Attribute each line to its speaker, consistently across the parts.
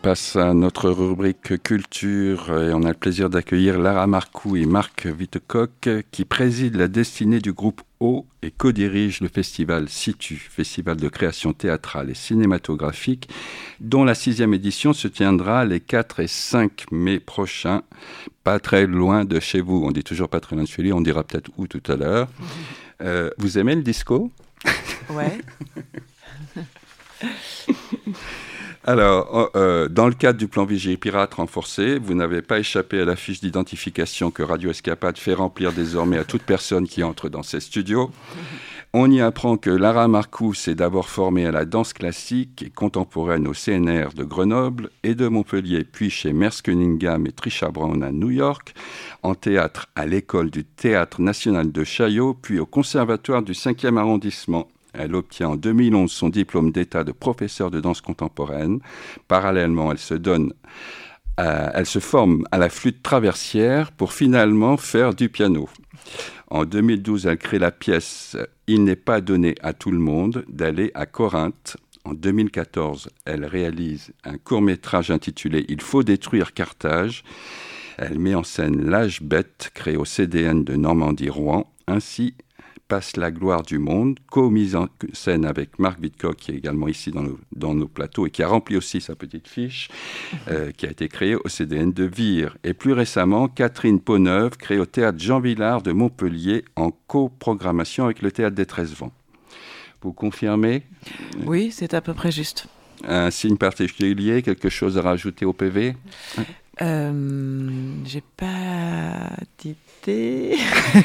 Speaker 1: passe à notre rubrique culture et on a le plaisir d'accueillir Lara Marcoux et Marc Wittecock qui président la destinée du groupe O et co-dirigent le festival Situ, festival de création théâtrale et cinématographique, dont la 6e édition se tiendra les 4 et 5 mai prochains, pas très loin de chez vous. On dit toujours pas très loin de chez lui, on dira peut-être où tout à l'heure. Vous aimez le disco ?
Speaker 2: Ouais.
Speaker 1: Alors, dans le cadre du plan Vigipirate renforcé, vous n'avez pas échappé à la fiche d'identification que Radio Escapade fait remplir désormais à toute personne qui entre dans ses studios. On y apprend que Lara Marcoux s'est d'abord formée à la danse classique et contemporaine au CNR de Grenoble et de Montpellier, puis chez Merce Cunningham et Trisha Brown à New York, en théâtre à l'école du Théâtre National de Chaillot, puis au Conservatoire du 5e arrondissement. Elle obtient en 2011 son diplôme d'état de professeur de danse contemporaine. Parallèlement, elle se forme à la flûte traversière pour finalement faire du piano. En 2012, elle crée la pièce « Il n'est pas donné à tout le monde » d'aller à Corinthe. En 2014, elle réalise un court-métrage intitulé « Il faut détruire Carthage ». Elle met en scène L'âge bête, créé au CDN de Normandie-Rouen. Ainsi passe la gloire du monde, co-mise en scène avec Marc Wittecock, qui est également ici dans nos plateaux et qui a rempli aussi sa petite fiche, qui a été créée au CDN de Vire. Et plus récemment, Catherine Peauneuve, créée au Théâtre Jean Villard de Montpellier, en coprogrammation avec le Théâtre des 13 Vents. Vous confirmez ?
Speaker 2: Oui, c'est à peu près juste.
Speaker 1: Un signe particulier, quelque chose à rajouter au PV ?
Speaker 2: J'ai pas d'idée.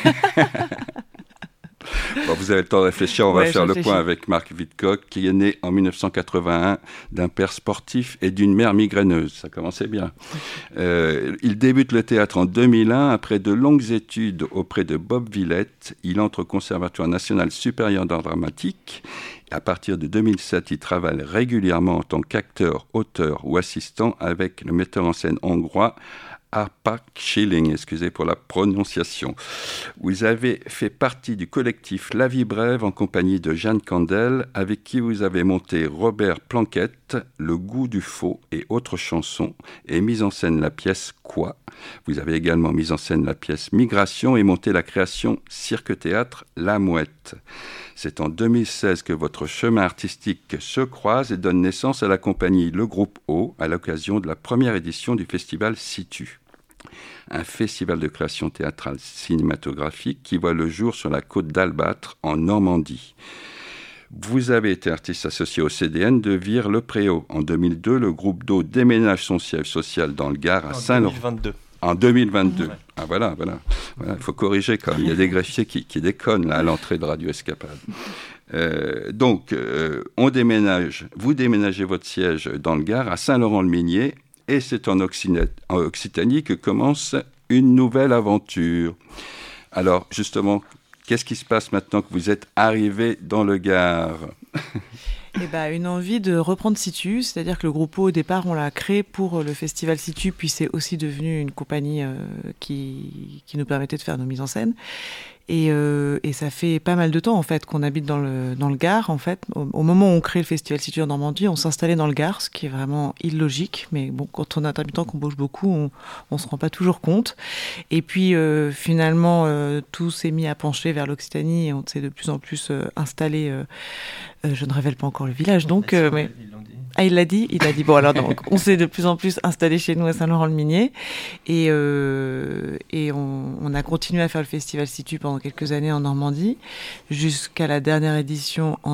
Speaker 1: Bon, vous avez le temps de réfléchir, on va faire le point avec Marc Wittecock, qui est né en 1981 d'un père sportif et d'une mère migraineuse. Ça commençait bien. Il débute le théâtre en 2001. Après de longues études auprès de Bob Villette, il entre au Conservatoire national supérieur d'art dramatique. À partir de 2007, il travaille régulièrement en tant qu'acteur, auteur ou assistant avec le metteur en scène hongrois Arpak Schilling, excusez pour la prononciation. Vous avez fait partie du collectif La Vie Brève en compagnie de Jeanne Candel, avec qui vous avez monté Robert Planquette, Le goût du faux et autres chansons, et mis en scène la pièce Quoi. Vous avez également mis en scène la pièce Migration et monté la création Cirque-Théâtre La Mouette. C'est en 2016 que votre chemin artistique se croise et donne naissance à la compagnie Le Groupe O, à l'occasion de la première édition du festival Situ. Un festival de création théâtrale cinématographique qui voit le jour sur la côte d'Albâtre, en Normandie. Vous avez été artiste associé au CDN de Vire-le-Préau. En 2002, le groupe d'eau déménage son siège social dans le Gard à Saint-Laurent.
Speaker 3: 2022.
Speaker 1: En 2022.
Speaker 3: Ouais.
Speaker 1: Ah voilà, il faut corriger quand même. Il y a des greffiers qui déconnent là, à l'entrée de Radio Escapade. On déménage, vous déménagez votre siège dans le Gard à Saint-Laurent-le-Minier et c'est en Occitanie que commence une nouvelle aventure. Alors justement, qu'est-ce qui se passe maintenant que vous êtes arrivé dans le Gard ?
Speaker 2: Une envie de reprendre Situ, c'est-à-dire que le groupe O, au départ, on l'a créé pour le festival Situ, puis c'est aussi devenu une compagnie qui nous permettait de faire nos mises en scène. Et ça fait pas mal de temps en fait qu'on habite dans le Gard. En fait, au moment où on crée le festival Situ en Normandie, on s'installait dans le Gard, ce qui est vraiment illogique. Mais bon, quand on est intermittent, qu'on bouge beaucoup, on se rend pas toujours compte. Et puis finalement, tout s'est mis à pencher vers l'Occitanie et on s'est de plus en plus installé. Je ne révèle pas encore le village, donc. Mais... Ah, il l'a dit. Bon, alors donc, on s'est de plus en plus installé chez nous à Saint-Laurent-le-Minier et on a continué à faire le festival Situ pendant quelques années en Normandie jusqu'à la dernière édition en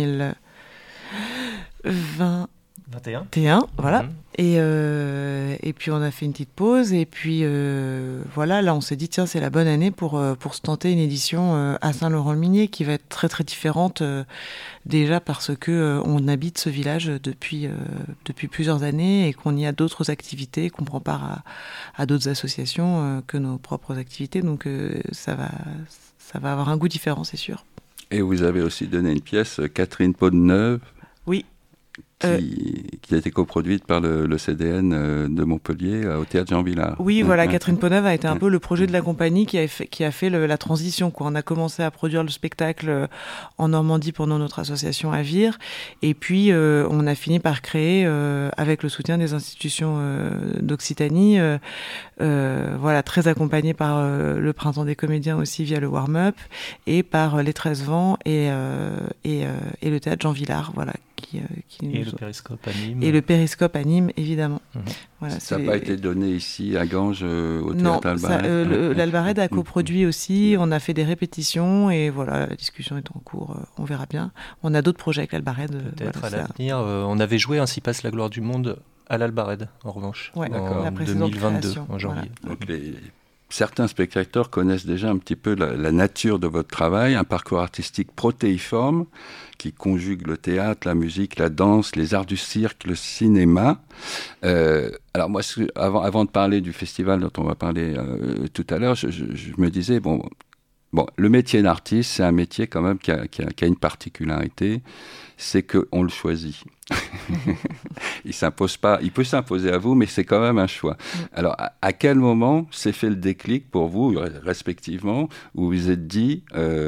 Speaker 2: 2021, voilà. Et puis on a fait une petite pause et puis voilà, là on s'est dit tiens c'est la bonne année pour se tenter une édition à Saint-Laurent-le-Minier qui va être très très différente déjà parce que on habite ce village depuis plusieurs années et qu'on y a d'autres activités, qu'on prend part à d'autres associations que nos propres activités, donc ça va avoir un goût différent, c'est sûr.
Speaker 1: Et vous avez aussi donné une pièce, Catherine Peauneuve.
Speaker 2: Oui.
Speaker 1: qui a été coproduite par le CDN de Montpellier au Théâtre Jean Villard.
Speaker 2: Oui, voilà, Catherine Poneuve a été un peu le projet de la compagnie qui a fait la transition, quoi. On a commencé à produire le spectacle en Normandie pendant notre association à Vire, et puis on a fini par créer, avec le soutien des institutions d'Occitanie, voilà, très accompagné par le Printemps des comédiens aussi via le warm-up, et par les 13 Vents et le Théâtre Jean Villard, voilà.
Speaker 3: Et le Périscope à Nîmes.
Speaker 2: Et le Périscope à Nîmes, évidemment. Voilà,
Speaker 1: ça n'a pas été donné ici à Ganges, au Théâtre Albarède.
Speaker 2: L'Albarède a coproduit aussi, on a fait des répétitions, et voilà, la discussion est en cours, on verra bien. On a d'autres projets avec l'Albarède.
Speaker 3: Peut-être voilà, à l'avenir. On avait joué Ainsi passe la gloire du monde à l'Albarède, en revanche, en 2022, en janvier.
Speaker 1: Voilà. Donc certains spectateurs connaissent déjà un petit peu la nature de votre travail, un parcours artistique protéiforme qui conjugue le théâtre, la musique, la danse, les arts du cirque, le cinéma. Alors moi, avant de parler du festival dont on va parler tout à l'heure, je me disais, bon, le métier d'artiste, c'est un métier quand même qui a une particularité, c'est qu'on le choisit. Il s'impose pas, il peut s'imposer à vous, mais c'est quand même un choix. Alors, à quel moment s'est fait le déclic pour vous, respectivement, où vous vous êtes dit,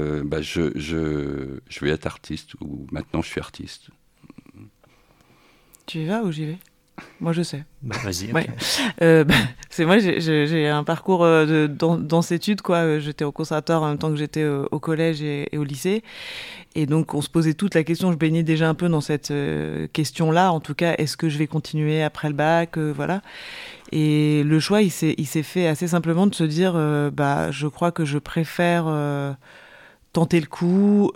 Speaker 1: je vais être artiste, ou maintenant je suis artiste?
Speaker 2: Tu y vas ou j'y vais? Moi, je sais.
Speaker 3: Vas-y.
Speaker 2: Ouais. C'est moi, j'ai un parcours danse-études, quoi. J'étais au conservatoire en même temps que j'étais au collège et au lycée. Et donc, on se posait toute la question. Je baignais déjà un peu dans cette question-là. En tout cas, est-ce que je vais continuer après le bac, voilà. Et le choix, il s'est fait assez simplement de se dire, je crois que je préfère tenter le coup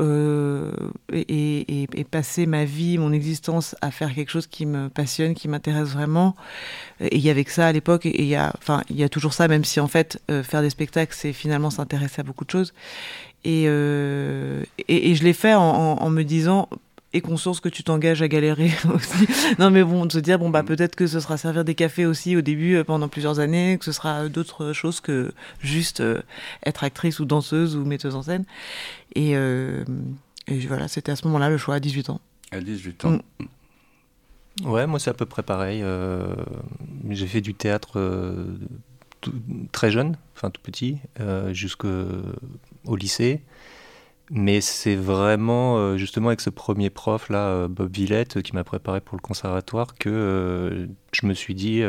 Speaker 2: et passer ma vie, mon existence à faire quelque chose qui me passionne, qui m'intéresse vraiment. Et il y avait que ça à l'époque, et il y a toujours ça, même si en fait faire des spectacles, c'est finalement s'intéresser à beaucoup de choses. Et je l'ai fait en me disant, et conscience que tu t'engages à galérer aussi. Non mais bon, de se dire, peut-être que ce sera servir des cafés aussi au début pendant plusieurs années, que ce sera d'autres choses que juste être actrice ou danseuse ou metteuse en scène. Et voilà, c'était à ce moment-là le choix, à 18 ans.
Speaker 1: À 18 ans.
Speaker 3: Ouais, moi c'est à peu près pareil. J'ai fait du théâtre très jeune, enfin tout petit, jusqu'au lycée. Mais c'est vraiment, justement, avec ce premier prof, là, Bob Villette, qui m'a préparé pour le conservatoire, que je me suis dit,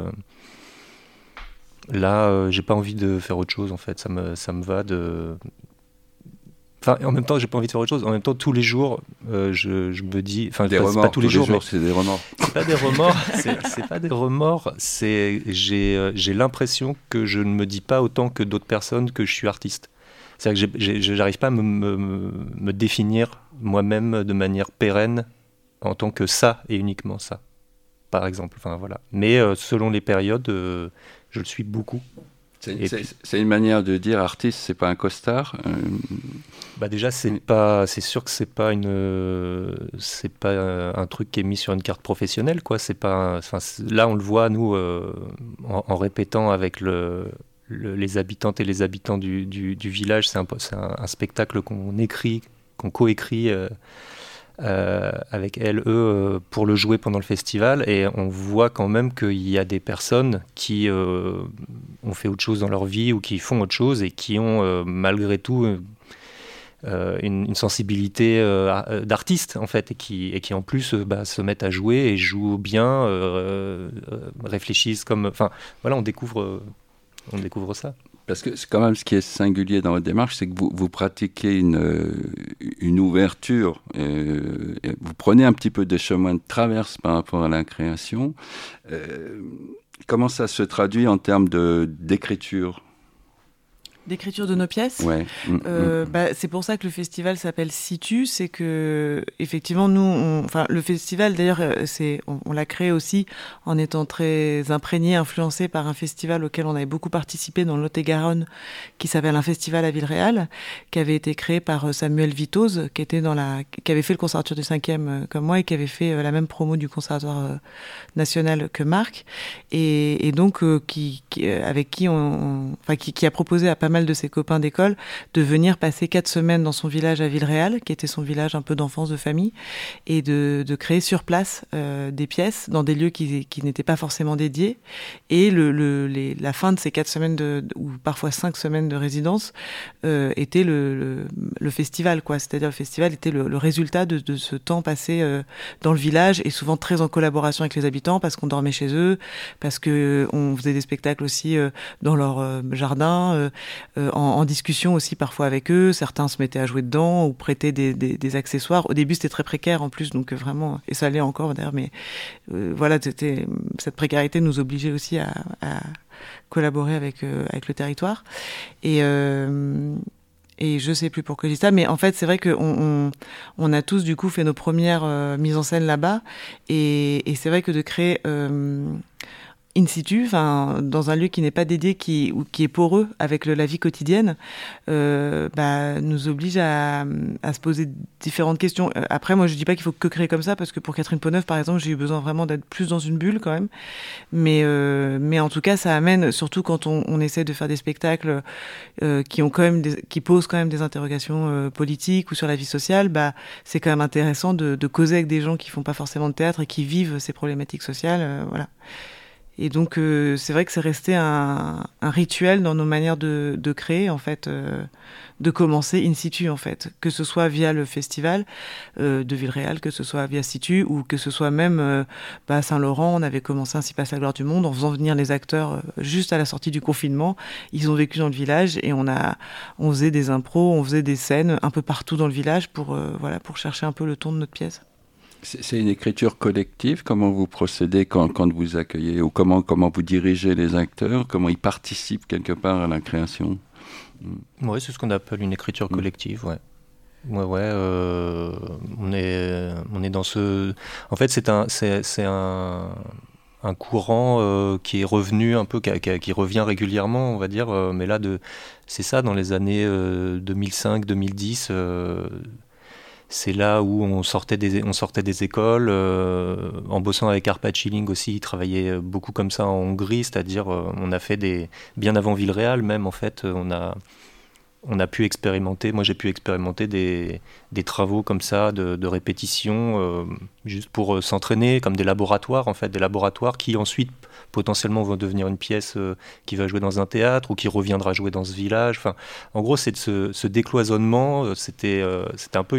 Speaker 3: j'ai pas envie de faire autre chose, en fait. Ça me va de... Enfin, en même temps, j'ai pas envie de faire autre chose. En même temps, tous les jours, je me dis... Enfin,
Speaker 1: des remords,
Speaker 3: pas tous les jours,
Speaker 1: c'est des remords.
Speaker 3: C'est pas des remords, c'est pas des remords. J'ai l'impression que je ne me dis pas autant que d'autres personnes que je suis artiste. C'est-à-dire que je n'arrive pas à me définir moi-même de manière pérenne en tant que ça et uniquement ça, par exemple. Enfin, voilà. Mais selon les périodes, je le suis beaucoup.
Speaker 1: C'est une manière de dire artiste, c'est pas un costard.
Speaker 3: Déjà, c'est sûr que c'est pas un truc qui est mis sur une carte professionnelle, quoi. C'est pas. Là, on le voit nous en répétant avec les habitantes et les habitants du village. C'est un spectacle qu'on coécrit avec eux pour le jouer pendant le festival, et on voit quand même qu'il y a des personnes qui ont fait autre chose dans leur vie ou qui font autre chose et qui ont malgré tout une sensibilité d'artiste en fait, et qui en plus se mettent à jouer et jouent bien, réfléchissent comme... Enfin voilà, on découvre ça.
Speaker 1: Parce que c'est quand même ce qui est singulier dans votre démarche, c'est que vous pratiquez une ouverture, vous prenez un petit peu des chemins de traverse par rapport à la création. Comment ça se traduit en termes d'écriture ?
Speaker 2: D'écriture de nos pièces.
Speaker 1: Ouais.
Speaker 2: C'est pour ça que le festival s'appelle Situ. C'est que effectivement nous, le festival d'ailleurs, on l'a créé aussi en étant très imprégné, influencé par un festival auquel on avait beaucoup participé dans le Lot-et-Garonne, qui s'appelle un festival à Villeréal, qui avait été créé par Samuel Vitoz, qui avait fait le conservatoire du 5e comme moi et qui avait fait la même promo du conservatoire national que Marc, et donc avec qui a proposé à pas mal mal de ses copains d'école de venir passer 4 semaines dans son village à Villeréal, qui était son village un peu d'enfance, de famille, et de créer sur place des pièces dans des lieux qui n'étaient pas forcément dédiés. Et la fin de ces 4 semaines ou parfois 5 semaines de résidence était le festival, quoi. C'est-à-dire le festival était le résultat de ce temps passé dans le village, et souvent très en collaboration avec les habitants, parce qu'on dormait chez eux, parce que on faisait des spectacles aussi dans leur jardin, en discussion aussi parfois avec eux. Certains se mettaient à jouer dedans ou prêtaient des accessoires. Au début, c'était très précaire en plus, donc vraiment, et ça l'est encore d'ailleurs, mais voilà, cette précarité nous obligeait aussi à collaborer avec le territoire. Et je sais plus pourquoi je dis ça, mais en fait, c'est vrai qu'on a tous, du coup, fait nos premières mises en scène là-bas. Et c'est vrai que de créer in situ, dans un lieu qui n'est pas dédié, ou qui est poreux avec la vie quotidienne, nous oblige à se poser différentes questions. Après, moi, je dis pas qu'il faut que créer comme ça, parce que pour Catherine Peauneuve, par exemple, j'ai eu besoin vraiment d'être plus dans une bulle quand même. Mais en tout cas, ça amène, surtout quand on essaie de faire des spectacles qui posent quand même des interrogations politiques ou sur la vie sociale, c'est quand même intéressant de causer avec des gens qui font pas forcément de théâtre et qui vivent ces problématiques sociales, voilà. Et donc, c'est vrai que c'est resté un rituel dans nos manières de créer, en fait, de commencer in situ, en fait. Que ce soit via le festival de Villeréal, que ce soit via Situ, ou que ce soit même à Saint-Laurent. On avait commencé Ainsi passe la gloire du monde en faisant venir les acteurs juste à la sortie du confinement. Ils ont vécu dans le village et on faisait des impros, on faisait des scènes un peu partout dans le village pour chercher un peu le ton de notre pièce.
Speaker 1: C'est une écriture collective. Comment vous procédez quand vous accueillez, ou comment vous dirigez les acteurs, comment ils participent quelque part à la création?
Speaker 3: Oui, c'est ce qu'on appelle une écriture collective, ouais. On est dans ce... En fait, c'est un courant qui est revenu un peu, qui revient régulièrement, on va dire, mais là, c'est ça, dans les années 2005-2010, c'est là où on sortait des écoles, en bossant avec Arpad Schilling aussi, il travaillait beaucoup comme ça en Hongrie, c'est-à-dire on a fait bien avant Villeréal même, en fait, on a pu expérimenter, moi j'ai pu expérimenter des travaux comme ça, de répétition, juste pour s'entraîner, comme des laboratoires en fait, des laboratoires qui ensuite potentiellement vont devenir une pièce qui va jouer dans un théâtre ou qui reviendra jouer dans ce village. Enfin, en gros, c'est de ce décloisonnement, c'était un peu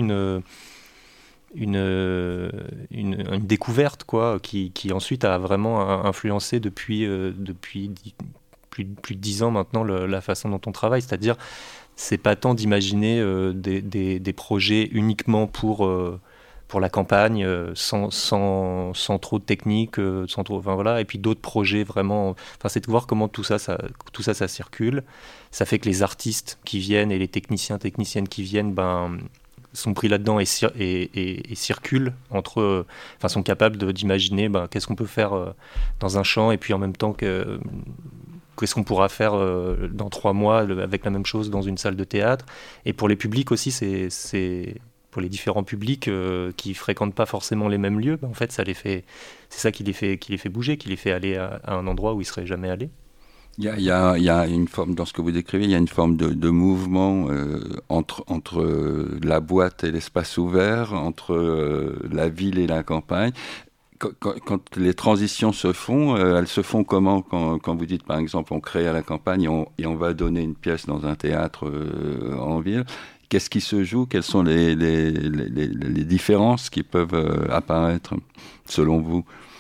Speaker 3: une découverte, quoi, qui ensuite a vraiment influencé depuis plus de 10 ans maintenant la façon dont on travaille, c'est-à-dire c'est pas tant d'imaginer des projets uniquement pour la campagne, sans trop de technique, et puis d'autres projets vraiment. C'est de voir comment tout ça circule. Ça fait que les artistes qui viennent et les techniciennes qui viennent, sont pris là-dedans et circulent entre, sont capables d'imaginer qu'est-ce qu'on peut faire dans un champ, et puis en même temps qu'est-ce qu'on pourra faire dans 3 mois avec la même chose dans une salle de théâtre. Et pour les publics aussi, c'est pour les différents publics qui fréquentent pas forcément les mêmes lieux, en fait, c'est ça qui les fait bouger, qui les fait aller à un endroit où ils seraient jamais allés.
Speaker 1: Il y a une forme, dans ce que vous décrivez, il y a une forme de mouvement entre la boîte et l'espace ouvert, entre la ville et la campagne. Quand les transitions se font, elles se font comment? Quand vous dites, par exemple, on crée à la campagne et on va donner une pièce dans un théâtre en ville, qu'est-ce qui se joue? Quelles sont les différences qui peuvent apparaître, selon vous?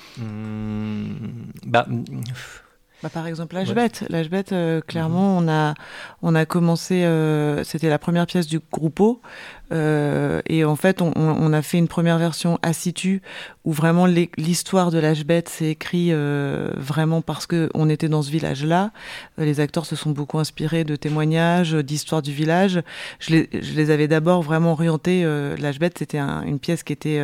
Speaker 2: Par exemple, l'Hbet, clairement, on a commencé, c'était la première pièce du Groupo, et en fait, on a fait une première version à situ, où vraiment l'histoire de l'Hbet s'est écrite vraiment parce qu'on était dans ce village-là. Les acteurs se sont beaucoup inspirés de témoignages, d'histoires du village. Je les avais d'abord vraiment orientés. L'Hbet, c'était une pièce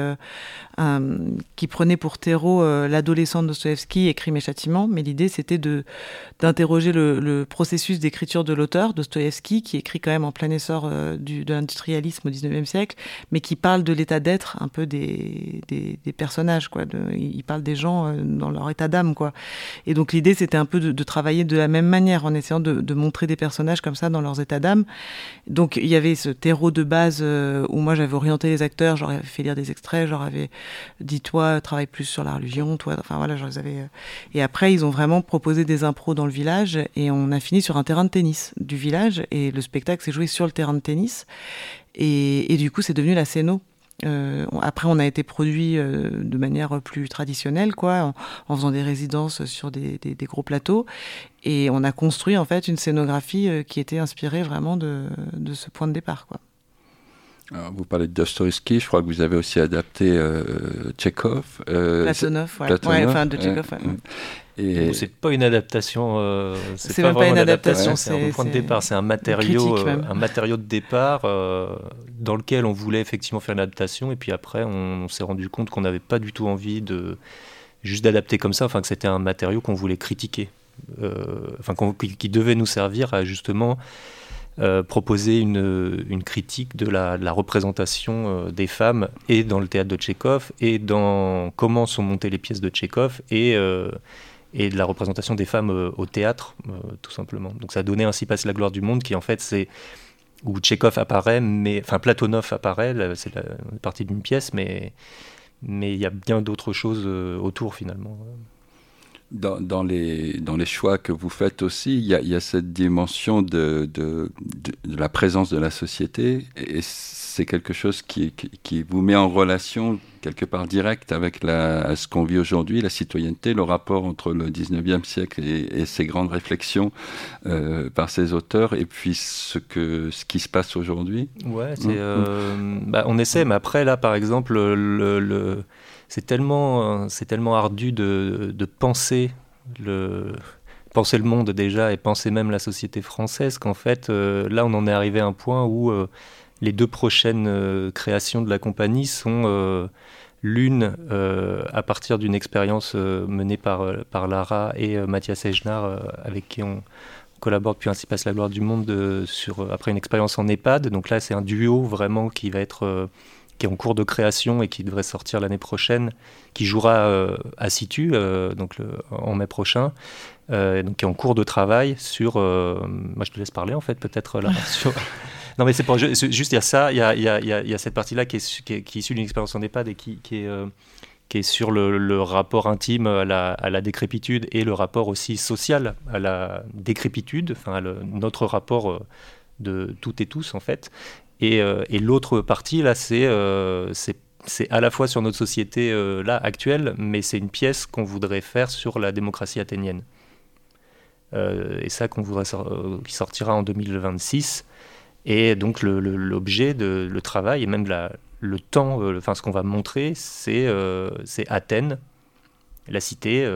Speaker 2: qui prenait pour terreau l'adolescent de Dostoïevski et Crime et Châtiment, mais l'idée c'était d'interroger le processus d'écriture de l'auteur, Dostoïevski, qui écrit quand même en plein essor de l'industrialisme au 19e siècle, mais qui parle de l'état d'être un peu des personnages, quoi. Il parle des gens dans leur état d'âme, quoi. Et donc l'idée, c'était un peu de travailler de la même manière, en essayant de montrer des personnages comme ça dans leurs états d'âme. Donc il y avait ce terreau de base où moi j'avais orienté les acteurs, j'aurais fait lire des extraits, j'aurais avais dit toi travaille plus sur la religion, toi, enfin voilà, je les avais. Et après ils ont vraiment proposé des impros dans le village et on a fini sur un terrain de tennis du village et le spectacle s'est joué sur le terrain de tennis et du coup c'est devenu la scéno. Après, on a été produit de manière plus traditionnelle, quoi, en faisant des résidences sur des gros plateaux, et on a construit en fait une scénographie qui était inspirée vraiment de ce point de départ, quoi.
Speaker 1: Alors, vous parlez de Dostoïevski, je crois que vous avez aussi adapté Tchekhov.
Speaker 2: Platonov, ouais, enfin de Tchekhov.
Speaker 3: Et c'est pas une adaptation,
Speaker 2: c'est même pas une adaptation,
Speaker 3: c'est un point de départ, c'est un matériau de départ dans lequel on voulait effectivement faire une adaptation, et puis après on s'est rendu compte qu'on n'avait pas du tout envie de juste d'adapter comme ça, enfin que c'était un matériau qu'on voulait critiquer, qui devait nous servir à justement proposer une critique de la représentation des femmes et dans le théâtre de Tchekhov et dans comment sont montées les pièces de Tchekhov et de la représentation des femmes au théâtre, tout simplement. Donc ça a donné Ainsi passe la gloire du monde, qui en fait c'est où Tchekhov apparaît, Platonov apparaît, c'est la partie d'une pièce, mais il y a bien d'autres choses autour finalement.
Speaker 1: Dans les choix que vous faites aussi, il y a cette dimension de la présence de la société, et c'est quelque chose qui vous met en relation quelque part directe avec ce qu'on vit aujourd'hui, la citoyenneté, le rapport entre le 19e siècle et ces grandes réflexions par ces auteurs, et puis ce qui se passe aujourd'hui.
Speaker 3: Ouais, on essaie, mais après là par exemple c'est tellement ardu de penser le monde déjà et penser même la société française qu'en fait là on en est arrivé à un point où les deux prochaines créations de la compagnie sont l'une à partir d'une expérience menée par Lara et Mathias Ejnar avec qui on collabore depuis Ainsi passe la gloire du monde après une expérience en EHPAD. Donc là c'est un duo vraiment qui va être qui est en cours de création et qui devrait sortir l'année prochaine, qui jouera à Situ en mai prochain, donc qui est en cours de travail sur... moi je te laisse parler en fait peut-être là. Non mais c'est pas juste, il y a ça, il y a cette partie-là qui est issue d'une expérience en EHPAD et qui est sur le rapport intime à la décrépitude et le rapport aussi social à la décrépitude, enfin notre rapport de toutes et tous en fait. Et l'autre partie, là, c'est à la fois sur notre société là, actuelle, mais c'est une pièce qu'on voudrait faire sur la démocratie athénienne. Et ça, qui sortira en 2026. Et donc, l'objet, le travail, et même le temps, ce qu'on va montrer, c'est Athènes, la cité,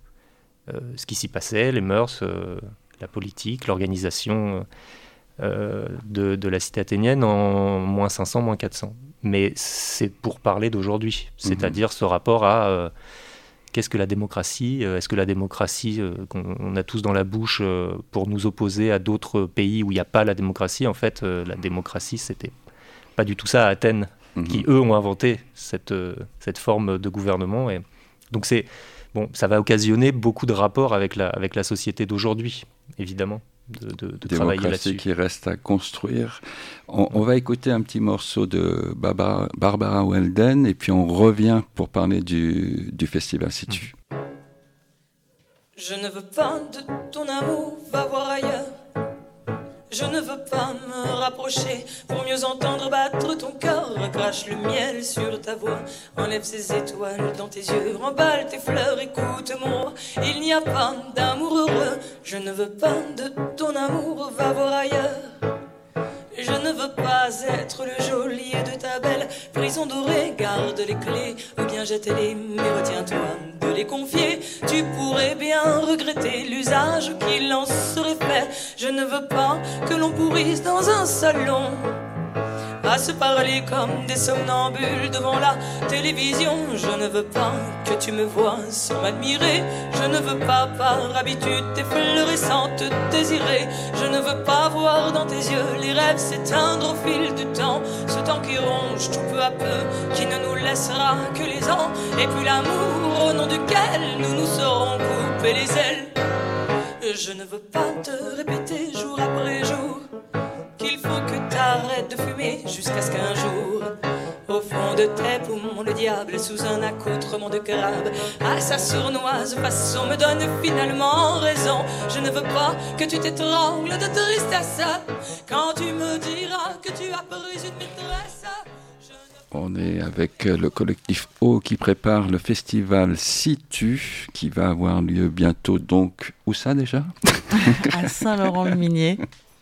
Speaker 3: ce qui s'y passait, les mœurs, la politique, l'organisation... de la cité athénienne en moins 500, moins 400. Mais c'est pour parler d'aujourd'hui, c'est-à-dire ce rapport à qu'est-ce que la démocratie, est-ce que la démocratie qu'on a tous dans la bouche pour nous opposer à d'autres pays où il n'y a pas la démocratie, en fait la démocratie c'était pas du tout ça à Athènes, qui eux ont inventé cette forme de gouvernement, et donc ça va occasionner beaucoup de rapports avec la société d'aujourd'hui, évidemment. De travailler là-dessus.
Speaker 1: Qui reste à construire. On va écouter un petit morceau de Barbara Welden et puis on revient pour parler du Festival Situ.
Speaker 4: Je ne veux pas de ton amour, va voir ailleurs. Je ne veux pas me rapprocher pour mieux entendre battre ton cœur. Crache le miel sur ta voix, enlève ces étoiles dans tes yeux, remballe tes fleurs, écoute mon roi. Il n'y a pas d'amour heureux. Je ne veux pas de ton amour, va voir ailleurs. Je ne veux pas être le geôlier de ta belle prison dorée. Garde les clés ou bien jette-les, mais retiens-toi de les confier. Tu pourrais bien regretter l'usage qu'il en serait fait. Je ne veux pas que l'on pourrisse dans un salon à se parler comme des somnambules devant la télévision. Je ne veux pas que tu me vois sans m'admirer. Je ne veux pas par habitude t'effleurer te désirer. Je ne veux pas voir dans tes yeux les rêves s'éteindre au fil du temps. Ce temps qui ronge tout peu à peu, qui ne nous laissera que les ans. Et puis l'amour au nom duquel nous nous serons coupés les ailes. Je ne veux pas te répéter jour après jour qu'il faut que t'arrêtes de fumer jusqu'à ce qu'un jour, au fond de tes poumons, le diable sous un accoutrement de crabe à sa sournoise façon me donne finalement raison. Je ne veux pas que tu t'étrangles de tristesse quand tu me diras que tu as pris une maîtresse.
Speaker 1: On est avec le collectif O qui prépare le festival Situ qui va avoir lieu bientôt. Donc, où ça déjà ?
Speaker 2: À Saint-Laurent-le-Minier.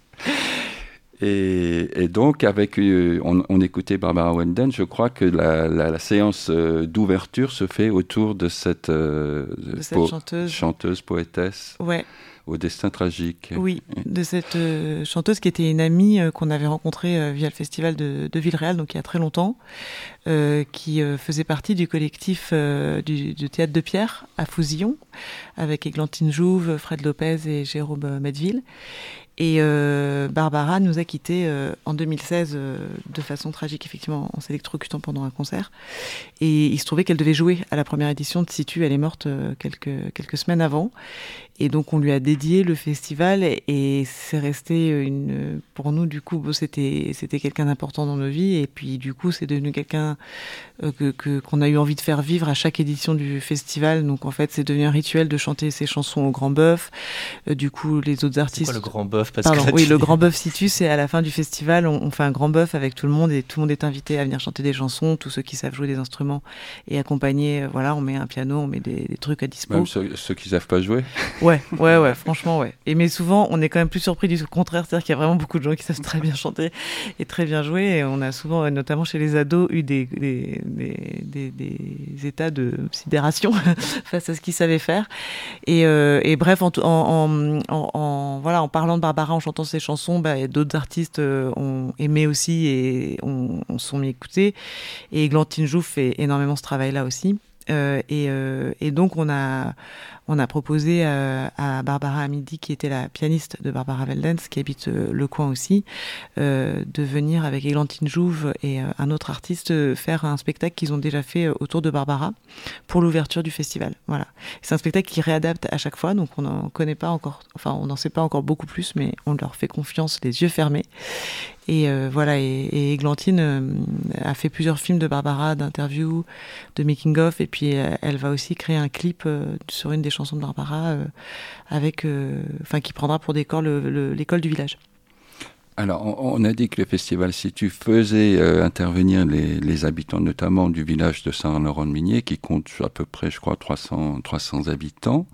Speaker 1: Et donc, avec, on écoutait Barbara Wenden, je crois que la séance d'ouverture se fait autour de cette chanteuse, poétesse.
Speaker 2: Ouais.
Speaker 1: Au destin tragique.
Speaker 2: Oui, de cette chanteuse qui était une amie qu'on avait rencontrée via le festival de Villeréal, donc il y a très longtemps, qui faisait partie du collectif du Théâtre de Pierre à Fouzillon, avec Églantine Jouve, Fred Lopez et Jérôme Medville. Et Barbara nous a quittés en 2016 de façon tragique, effectivement, en s'électrocutant pendant un concert. Et il se trouvait qu'elle devait jouer à la première édition de Situ. Elle est morte quelques semaines avant. Et donc, on lui a dédié le festival. Et c'est resté pour nous, du coup, c'était quelqu'un d'important dans nos vies. Et puis, du coup, c'est devenu quelqu'un qu'on a eu envie de faire vivre à chaque édition du festival. Donc, en fait, c'est devenu un rituel de chanter ses chansons au Grand Bœuf. Du coup, les autres artistes...
Speaker 3: C'est quoi le Grand Bœuf ?
Speaker 2: Le Grand Bœuf Situ, c'est à la fin du festival, on fait un grand bœuf avec tout le monde et tout le monde est invité à venir chanter des chansons, tous ceux qui savent jouer des instruments et accompagner, on met un piano, on met des trucs à dispo.
Speaker 1: Même ceux qui savent pas jouer.
Speaker 2: Ouais, franchement, ouais. Mais souvent, on est quand même plus surpris du contraire, c'est-à-dire qu'il y a vraiment beaucoup de gens qui savent très bien chanter et très bien jouer et on a souvent, notamment chez les ados, eu des états de sidération face à ce qu'ils savaient faire. Et bref, en parlant de Barbara, en chantant ses chansons, d'autres artistes ont aimé aussi et on sont mis écoutés. Et Églantine Jouve fait énormément ce travail-là aussi. Et donc on a proposé à Barbara Hamidi, qui était la pianiste de Barbara Weldens, qui habite le coin aussi, de venir avec Églantine Jouve et un autre artiste faire un spectacle qu'ils ont déjà fait autour de Barbara pour l'ouverture du festival. Voilà. C'est un spectacle qui réadapte à chaque fois, donc on n'en connaît pas encore, on n'en sait pas encore beaucoup plus, mais on leur fait confiance les yeux fermés. Et et Églantine a fait plusieurs films de Barbara, d'interviews, de making-of, et puis elle va aussi créer un clip sur une des chansons de Barbara qui prendra pour décor l'école du village.
Speaker 1: Alors, on a dit que le festival Situ faisait intervenir les habitants, notamment du village de Saint-Laurent-le-Minier, qui compte à peu près, je crois, 300 habitants.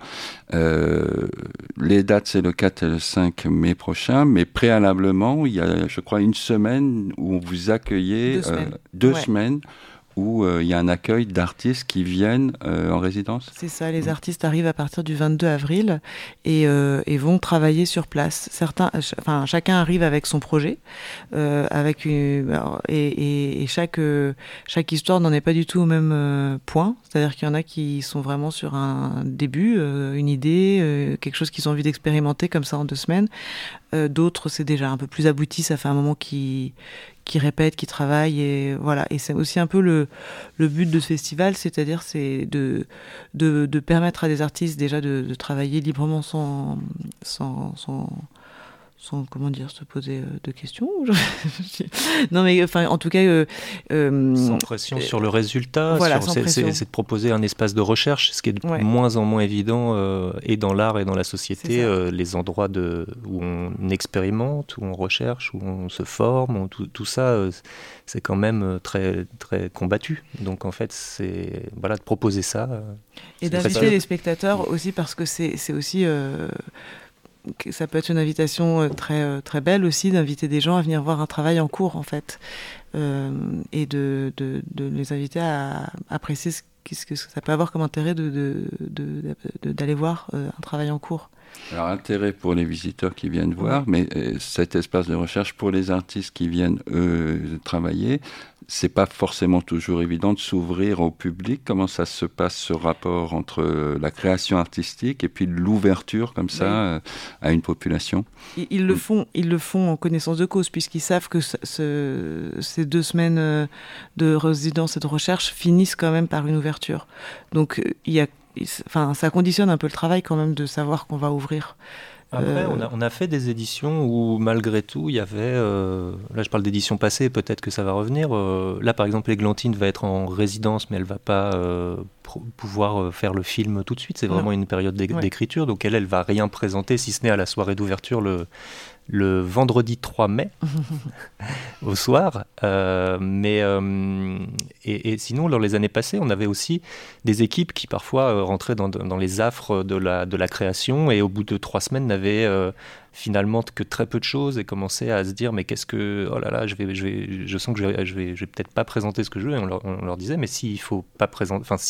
Speaker 1: Les dates, c'est le 4 et le 5 mai prochain, mais préalablement, il y a, je crois, une semaine où vous accueillez... 2 semaines où il y a un accueil d'artistes qui viennent en résidence. C'est
Speaker 2: ça, les artistes arrivent à partir du 22 avril et vont travailler sur place. Chacun arrive avec son projet, et chaque histoire n'en est pas du tout au même point. C'est-à-dire qu'il y en a qui sont vraiment sur un début, une idée, quelque chose qu'ils ont envie d'expérimenter comme ça en 2 semaines. D'autres, c'est déjà un peu plus abouti, ça fait un moment qui répètent, qui travaillent, et voilà. Et c'est aussi un peu le but de ce festival, c'est-à-dire c'est de permettre à des artistes déjà de travailler librement sans se poser de questions. Non, mais en tout cas...
Speaker 3: sans pression sur le résultat,
Speaker 2: voilà,
Speaker 3: c'est de proposer un espace de recherche, ce qui est de moins en moins évident, et dans l'art et dans la société, les endroits où on expérimente, où on recherche, où on se forme, tout ça, c'est quand même très, très combattu. Donc en fait, c'est de proposer ça.
Speaker 2: Et d'inviter les spectateurs aussi, parce que c'est aussi... ça peut être une invitation très, très belle aussi, d'inviter des gens à venir voir un travail en cours, en fait, et de les inviter à apprécier ce que ça peut avoir comme intérêt d'aller voir un travail en cours.
Speaker 1: Alors, intérêt pour les visiteurs qui viennent voir, mais cet espace de recherche pour les artistes qui viennent, travailler, c'est pas forcément toujours évident de s'ouvrir au public. Comment ça se passe, ce rapport entre la création artistique et puis l'ouverture comme ça à une population?
Speaker 2: Ils le font en connaissance de cause, puisqu'ils savent que ces 2 semaines de résidence et de recherche finissent quand même par une ouverture. Donc ça conditionne un peu le travail quand même de savoir qu'on va ouvrir.
Speaker 3: Après, on a fait des éditions où, malgré tout, il y avait... là, je parle d'éditions passées, peut-être que ça va revenir. Là, par exemple, Églantine va être en résidence, mais elle ne va pas pouvoir faire le film tout de suite. C'est vraiment une période d'écriture. Donc, elle ne va rien présenter, si ce n'est à la soirée d'ouverture le vendredi 3 mai, au soir. Et sinon, dans les années passées, on avait aussi des équipes qui parfois rentraient dans les affres de la création et au bout de 3 semaines n'avaient finalement que très peu de choses et commençaient à se dire mais qu'est-ce que... Oh là là, je sens que je vais peut-être pas présenter ce que je veux. Et on leur disait mais s'il faut pas présenter... Enfin,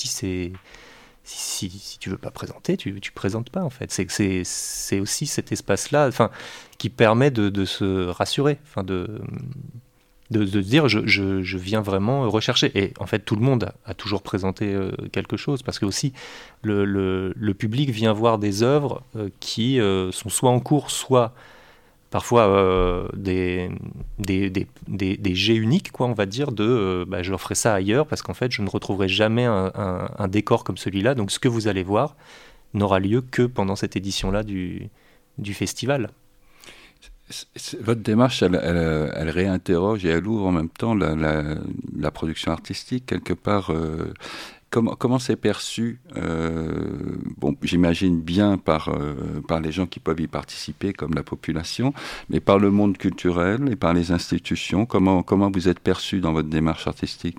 Speaker 3: si tu veux pas présenter, tu présentes pas en fait. C'est aussi cet espace-là, qui permet de se rassurer, de se dire je viens vraiment rechercher. Et en fait, tout le monde a toujours présenté quelque chose, parce que aussi le public vient voir des œuvres qui sont soit en cours, soit parfois des jets uniques, quoi, on va dire, je leur ferai ça ailleurs, parce qu'en fait, je ne retrouverai jamais un décor comme celui-là. Donc, ce que vous allez voir n'aura lieu que pendant cette édition-là du festival.
Speaker 1: Votre démarche, elle réinterroge et elle ouvre en même temps la production artistique, quelque part. Comment c'est perçu j'imagine bien par les gens qui peuvent y participer, comme la population, mais par le monde culturel et par les institutions. Comment vous êtes perçu dans votre démarche artistique?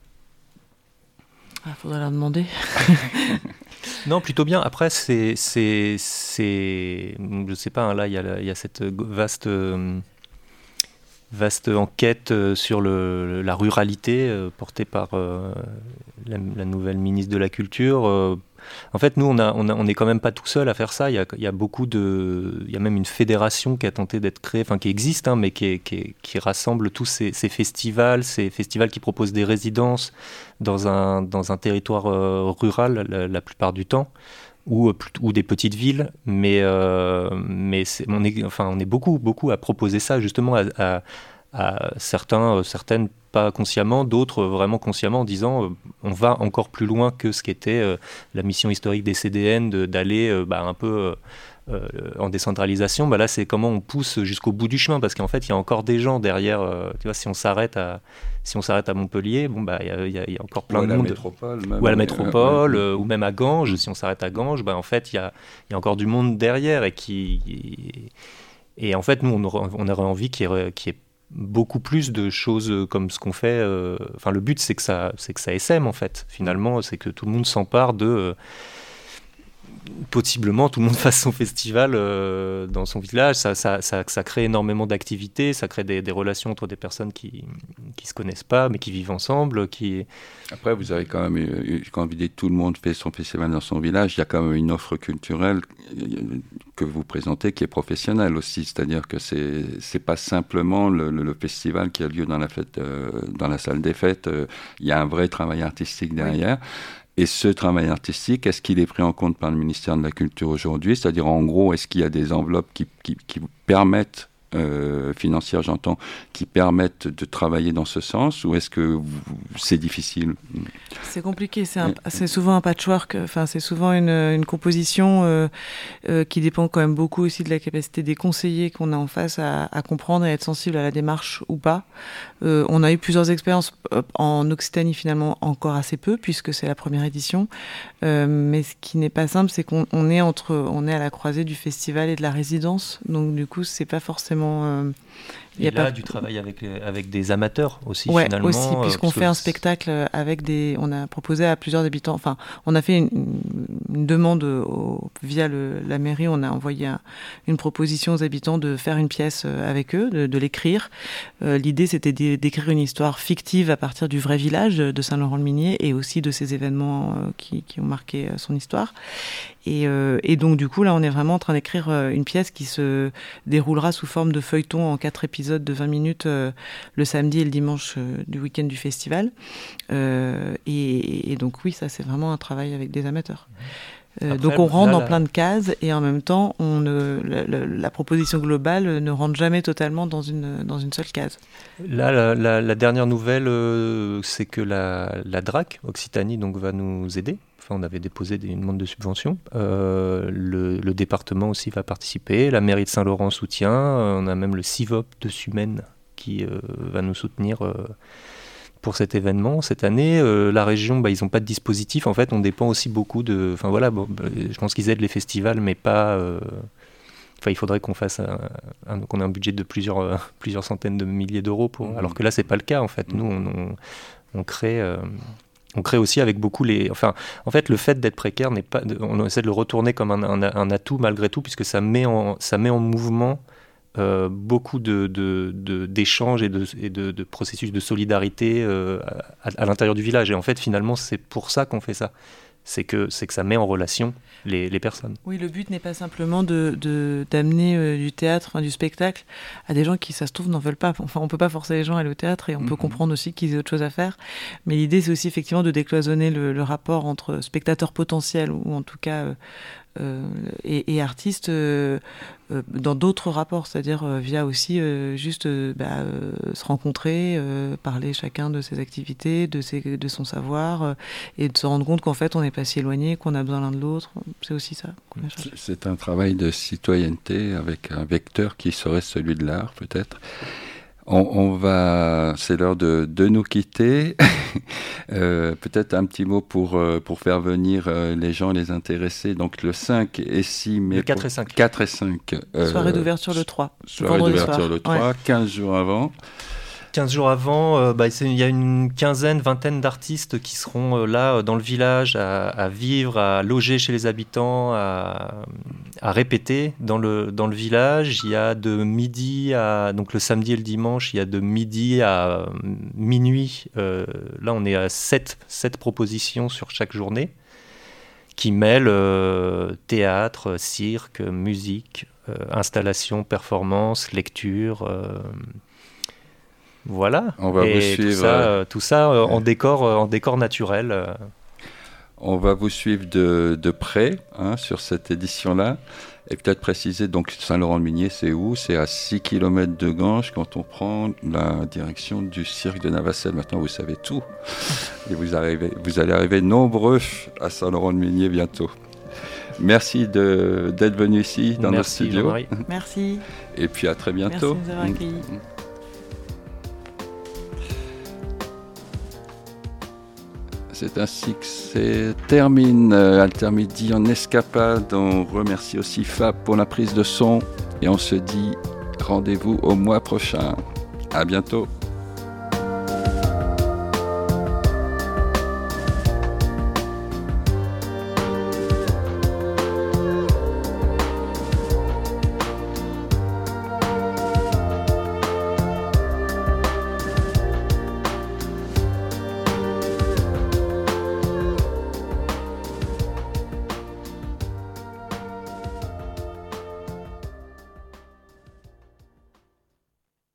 Speaker 2: Faudrait leur demander.
Speaker 3: Non, plutôt bien. Après, je sais pas, là, il y a cette vaste enquête sur la ruralité portée par la nouvelle ministre de la Culture. En fait, nous, on est quand même pas tout seul à faire ça. Il y a même une fédération qui a tenté d'être créée, qui existe, mais qui rassemble tous ces festivals qui proposent des résidences dans un territoire rural la plupart du temps, ou des petites villes. Mais on est beaucoup à proposer ça justement à certaines pas consciemment, d'autres vraiment consciemment, en disant on va encore plus loin que ce qu'était la mission historique des CDN, d'aller un peu en décentralisation. Là, c'est comment on pousse jusqu'au bout du chemin, parce qu'en fait, il y a encore des gens derrière. Tu vois, si on s'arrête à Montpellier, il y a encore plein de monde. Ou à la métropole, ou même à Ganges. Si on s'arrête à Ganges, en fait, il y a encore du monde derrière et en fait, nous, on aurait envie qu'il y ait beaucoup plus de choses comme ce qu'on fait. Le but, c'est que ça essaime, en fait. Finalement, c'est que tout le monde s'empare possiblement tout le monde fasse son festival dans son village. Ça crée énormément d'activités, ça crée des relations entre des personnes qui se connaissent pas, mais qui vivent ensemble.
Speaker 1: Après, vous avez quand même, quand vous dites tout le monde fait son festival dans son village, il y a quand même une offre culturelle que vous présentez qui est professionnelle aussi. C'est-à-dire que c'est pas simplement le festival qui a lieu dans la salle des fêtes. Il y a un vrai travail artistique derrière. Oui. Et ce travail artistique, est-ce qu'il est pris en compte par le ministère de la Culture aujourd'hui? C'est-à-dire, en gros, est-ce qu'il y a des enveloppes qui vous permettent, financières j'entends, qui permettent de travailler dans ce sens, ou est-ce que c'est difficile?
Speaker 2: C'est compliqué, c'est souvent un patchwork, c'est souvent une composition qui dépend quand même beaucoup aussi de la capacité des conseillers qu'on a en face à comprendre et à être sensible à la démarche ou pas. On a eu plusieurs expériences en Occitanie, finalement encore assez peu, puisque c'est la première édition, mais ce qui n'est pas simple, c'est qu'on est à la croisée du festival et de la résidence, donc du coup c'est pas forcément
Speaker 3: Et là, du travail avec des amateurs aussi, finalement.
Speaker 2: Oui, aussi, puisqu'on fait un spectacle avec on a proposé à plusieurs habitants, enfin, on a fait une demande via la mairie, on a envoyé une proposition aux habitants de faire une pièce avec eux, de l'écrire. L'idée, c'était d'écrire une histoire fictive à partir du vrai village de Saint-Laurent-le-Minier et aussi de ces événements qui ont marqué son histoire. Et donc, du coup, là, on est vraiment en train d'écrire une pièce qui se déroulera sous forme de feuilleton en 4 épisodes de 20 minutes le samedi et le dimanche du week-end du festival. Et donc, oui, ça, c'est vraiment un travail avec des amateurs. Après, donc on rentre dans plein de cases et en même temps, la proposition globale ne rentre jamais totalement dans une seule case.
Speaker 3: Là, la dernière nouvelle, c'est que la DRAC, Occitanie, donc, va nous aider. On avait déposé une demande de subvention. Le département aussi va participer. La mairie de Saint-Laurent soutient. On a même le CIVOP de Sumène qui va nous soutenir pour cet événement cette année. La région, ils n'ont pas de dispositif. En fait, on dépend aussi beaucoup de... Enfin voilà, je pense qu'ils aident les festivals, mais pas... il faudrait qu'on fasse qu'on ait un budget de plusieurs centaines de milliers d'euros alors que là, c'est pas le cas. En fait, nous, on crée... On crée aussi avec beaucoup en fait, le fait d'être précaire n'est pas. On essaie de le retourner comme un atout malgré tout, puisque ça met en mouvement beaucoup d'échanges et de processus de solidarité à l'intérieur du village. Et en fait, finalement, c'est pour ça qu'on fait ça. C'est que ça met en relation les personnes.
Speaker 2: Oui, le but n'est pas simplement d'amener du théâtre, du spectacle à des gens qui, ça se trouve, n'en veulent pas. Enfin, on peut pas forcer les gens à aller au théâtre et on peut comprendre aussi qu'ils aient autre chose à faire. Mais l'idée, c'est aussi effectivement de décloisonner le rapport entre spectateurs potentiels ou en tout cas et artistes dans d'autres rapports, c'est-à-dire via aussi juste se rencontrer, parler chacun de ses activités, de son savoir, et de se rendre compte qu'en fait on n'est pas si éloigné, qu'on a besoin l'un de l'autre. C'est aussi ça qu'on a cherché.
Speaker 1: C'est un travail de citoyenneté avec un vecteur qui serait celui de l'art, peut-être. C'est l'heure de nous quitter. Peut-être un petit mot pour faire venir les gens, les intéressés. Donc le 5 et 6 mai.
Speaker 3: Le 4 et 5.
Speaker 1: 4 et 5.
Speaker 2: Soirée d'ouverture le 3.
Speaker 1: Soirée d'ouverture le 3, 15 jours avant.
Speaker 3: 15 jours avant, il y a une vingtaine d'artistes qui seront là dans le village à vivre, à loger chez les habitants, à répéter dans le village. Il y a de midi donc le samedi et le dimanche, il y a de midi à minuit. Là, on est à 7 propositions sur chaque journée qui mêlent théâtre, cirque, musique, installation, performance, lecture... Voilà.
Speaker 1: On va vous suivre.
Speaker 3: Tout ça en décor naturel.
Speaker 1: On va vous suivre de près sur cette édition-là. Et peut-être préciser, donc Saint-Laurent-le-Minier, c'est où ? C'est à 6 km de Ganges quand on prend la direction du cirque de Navacelles. Maintenant, vous savez tout. Et vous allez arriver nombreux à Saint-Laurent-le-Minier bientôt. Merci d'être venu ici dans nos studios.
Speaker 3: Jean-Marie.
Speaker 2: Merci.
Speaker 1: Et puis à très bientôt.
Speaker 2: Merci de nous avoir accueillis.
Speaker 1: C'est ainsi que se termine Altermidi en escapade. On remercie aussi Fab pour la prise de son et on se dit rendez-vous au mois prochain. À bientôt.